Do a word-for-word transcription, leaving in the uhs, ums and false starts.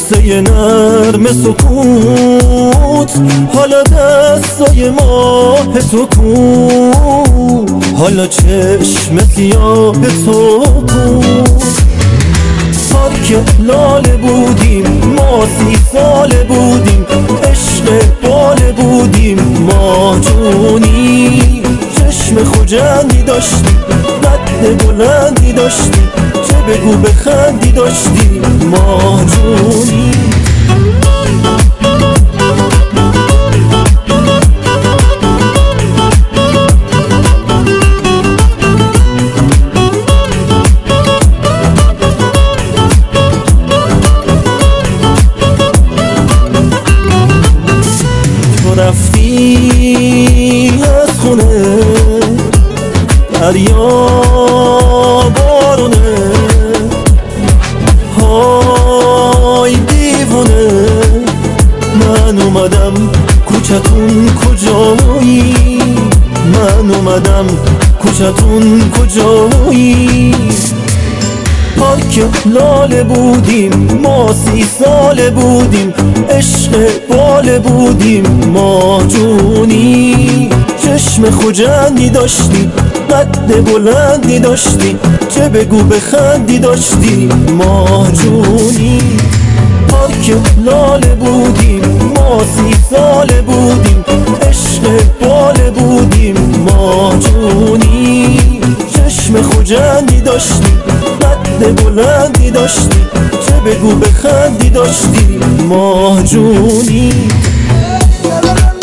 قصه نرم سکوت، حالا دستای ماه تو کو، حالا چشم سیاه تو کو. پارک لاله بودیم ما، سی ساله بودیم، عشق باله بودیم ما جونی. چشم خوجندی داشتی، قد بلندی داشتی، چه بگو بخندی داشتی ما جونی. رفتی از خونه دریا بارونه، های دیوونه. من اومدم کوچتون کجایی، من اومدم کوچتون کجایی. پارک لاله بودیم ما، سی ساله بودیم، عشق باله بودیم ما جونی. چشم خوجندی داشتی، قد بلندی داشتی، چه بگو بخندی داشتی ما جونی. پارک لاله بودیم ما، سی ساله بودیم، عشق باله بودیم ما جونی. چشم خوجندی داشتی، قد بلندی داشتی، چه بگو بخندی داشتی ما جونی.